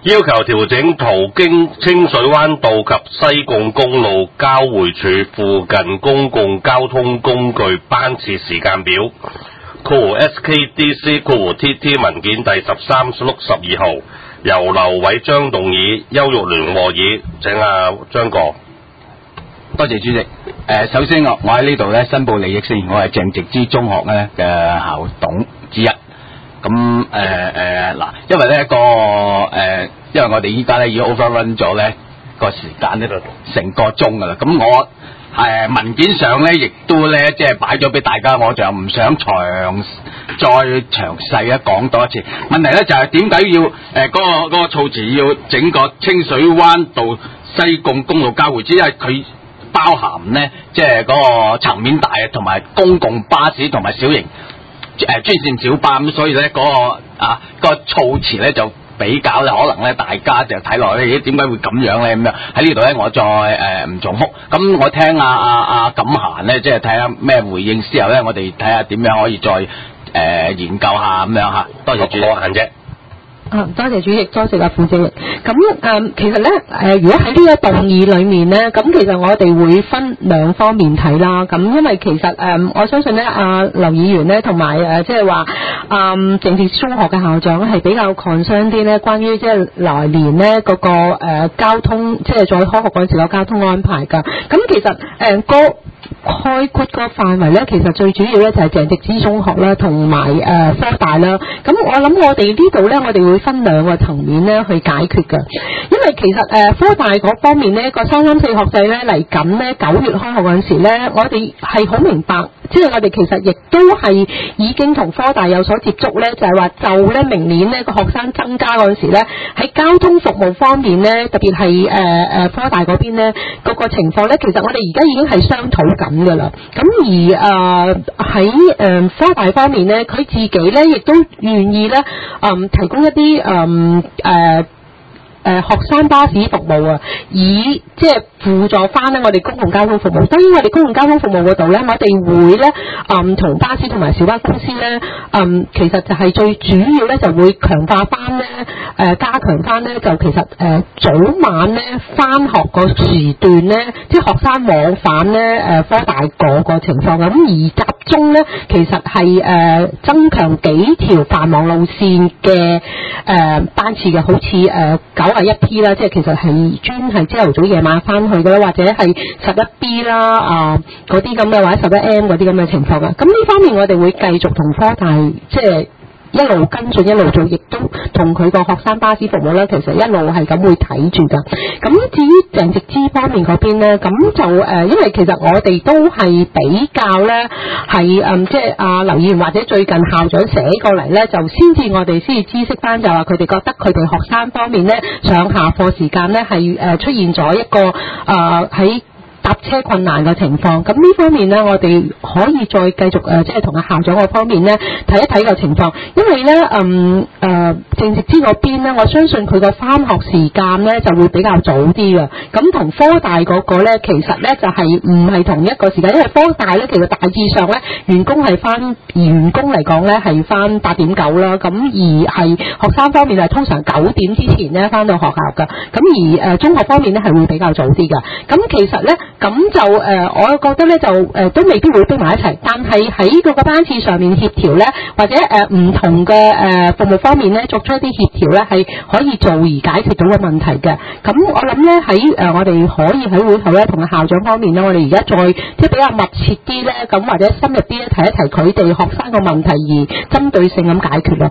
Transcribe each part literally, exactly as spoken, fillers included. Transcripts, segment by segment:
要求調整途經清水灣道及西貢公路交匯處附近公共交通工具班次時間表。括 S K D C 括 T T 文件第十三六十二號，由劉偉章動議，邱玉聯和議。請阿張哥。 多謝主席。誒、呃，首先我我喺呢度咧申報利益先，我係鄭植之中學咧嘅校董之一。咁誒誒嗱，因為咧個誒、呃，因為我哋依家咧已經 overrun 咗咧個時間呢度成個鐘噶啦。咁我誒、呃、文件上咧亦都咧即係擺咗俾大家，我就唔想詳再詳細咧講多一次。問題咧就係點解要誒嗰、呃那個嗰、那個措辭要整個清水灣道西貢公路交匯處，因為佢包含咧即係嗰個層面大，同埋公共巴士同埋小型誒專線小巴，咁所以咧嗰、那個啊、那個措辭咧就比較咧可能咧大家就睇落咧，點解會咁樣咧咁樣？喺呢度咧我再誒唔重複。咁我聽阿阿阿錦嫻咧，即係睇下咩回應之後咧，我哋睇下點樣可以再誒、呃、研究下咁樣嚇。多謝主席。 我閒啫。 啊，多謝主席，多謝阿副主席。咁誒、嗯，其實咧誒、呃，如果喺呢個動議裏面咧，咁其實我哋會分兩方面睇啦。咁因為其實誒、呃，我相信咧，阿、呃、劉議員咧，同埋誒，即係話誒，政治中學嘅校長係比較 concern 啲咧，關於即係來年咧嗰、那個誒、呃、交通，即係再開學嗰陣時個交通安排㗎。咁其實誒、呃、個概括個範圍咧，其實最主要咧就係鄭植之中學啦，同埋誒科大啦。咁我諗我哋呢度咧，我哋會分兩個層面咧去解決㗎。因為其實誒、呃、科大嗰方面咧，個三三四學制咧嚟緊咧九月開學嗰陣時咧，我哋係好明白，即係我哋其實亦都係已經同科大有所接觸咧，就係話就咧明年咧個學生增加嗰陣時咧，喺交通服務方面咧，特別係誒誒科大嗰邊咧嗰個情況咧，其實我哋而家已經係商討緊㗎啦。咁而誒喺誒科大方面咧，佢自己咧亦都願意咧誒、呃、提供一啲誒誒。呃呃誒、呃、學生巴士服務啊，以即係輔助翻咧我哋公共交通服務。當然我哋公共交通服務嗰度咧，我哋會咧誒同巴士同埋小巴公司咧，嗯、呃、其實就係最主要咧就會強化翻咧誒加強翻咧就其實誒、呃、早晚咧翻學個時段咧，即係學生往返咧誒、呃、科大嗰個情況咁，而集中咧其實係誒、呃、增強幾條繁忙路線嘅誒、呃、班次嘅，好似誒九一 P 啦，即係其實係專係朝頭早夜晚翻去嘅啦，或者係十一 B 啦啊嗰啲咁嘅，或者十一 M 嗰啲咁嘅情況嘅。咁呢方面我哋會繼續同科大即係一路跟進一路做，亦都同佢個學生巴士服務咧，其實一路係咁會睇住㗎。咁至於鄭植之方面嗰邊咧，咁就誒、呃，因為其實我哋都係比較咧係誒，即係阿劉議員或者最近校長寫過嚟咧，就先至我哋先至知悉翻，就話佢哋覺得佢哋學生方面咧上下課時間咧係誒出現咗一個誒喺。呃搭車困難嘅情況，咁呢方面呢，我哋可以再繼續誒，即係同阿校長嗰方面呢睇一睇個情況，因為呢，嗯誒鄭植之嗰邊呢，我相信佢個返學時間呢就會比較早啲嘅，咁同科大嗰個呢，其實呢就係唔係同一個時間，因為科大呢，其實大致上呢，員工係返員工嚟講呢係返八點九啦，咁而係學生方面係通常九點之前呢返到學校㗎，咁而誒、呃、中學方面呢係會比較早啲㗎，咁其實呢。咁就誒、呃，我覺得咧就誒、呃、都未必會逼埋一齊，但係喺嗰個班次上面協調咧，或者誒唔、呃、同嘅誒、呃、服務方面咧，作出一啲協調咧，係可以做而解決到嘅問題嘅。咁我諗咧喺誒我哋可以喺會後咧同校長方面咧，我哋而家再即係比較密切啲咧，咁或者深入啲咧提一提佢哋學生嘅問題，而針對性咁解決咯。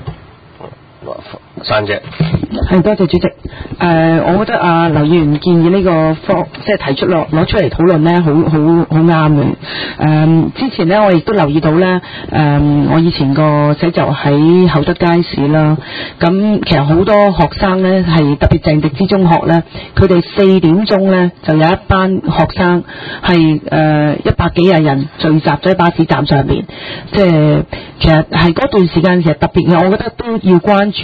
珊姐， 係多謝主席。誒、呃，我覺得啊，劉議員建議呢個科，即係提出落攞出嚟討論咧，好好好啱嘅。誒、呃，之前咧我亦都留意到咧，誒、呃，我以前個寫就喺厚德街市啦。咁其實好多學生咧，係特別鄭植之中學咧，佢哋四點鐘咧就有一班學生係誒一百幾廿人聚集咗喺巴士站上面，即係其實係嗰段時間其實特別嘅，我覺得都要關注下，即係。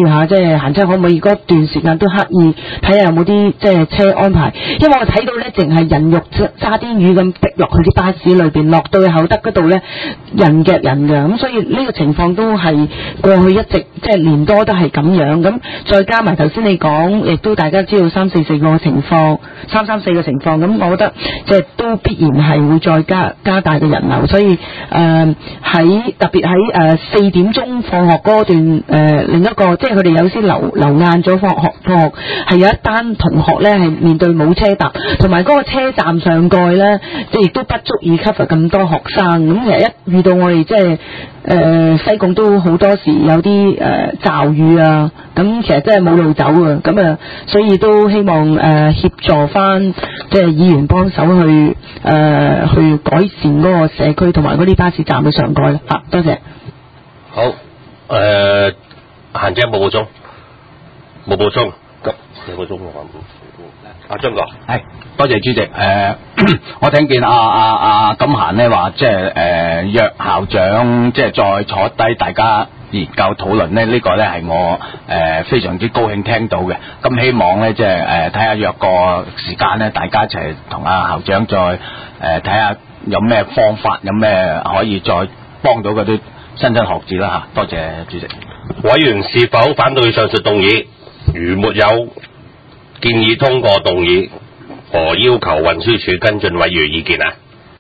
係行車可唔可以嗰段時間都刻意睇下有冇啲即係車安排，因為我睇到咧淨係人肉沙甸魚咁滴落去啲巴士裏邊，落到去厚德嗰度咧人夾人嘅，咁所以呢個情況都係過去一直即係年多都係咁樣，咁再加埋頭先你講，亦都大家知道三四四個情況，三三四個情況，咁我覺得即係都必然係會再加加大嘅人流，所以誒喺、呃、特別喺誒四點鐘放學嗰段誒、呃、另一個，即係佢哋有時留留晏咗放學放學，係有一班同學咧係面對冇車搭，同埋嗰個車站上蓋咧，即係亦都不足以 cover 咁多學生，咁其實一遇到我哋即係。誒、呃、西貢都好多時有啲誒驟雨啊，咁其實真係冇路走啊，咁啊，所以都希望誒、呃、協助翻即係議員幫手去誒、呃、去改善嗰個社區同埋嗰啲巴士站嘅上蓋啦。嚇、啊，多謝。 好，誒、呃，閒姐冇補充，冇補充，咁有個鐘我話阿張哥， 係多謝主席。誒、呃，我聽見阿阿阿錦嫻咧話，即係誒約校長，即係再坐低大家研究討論咧，呢、這個咧係我誒、呃、非常之高興聽到嘅。咁希望咧，即係誒睇下約個時間咧，大家一齊同阿校長再誒睇下有咩方法，有咩可以再幫到嗰啲莘莘學子啦嚇。多謝主席。 委員是否反對上述動議？如沒有，建議通過動議，何要求運輸署跟進委員意見啊？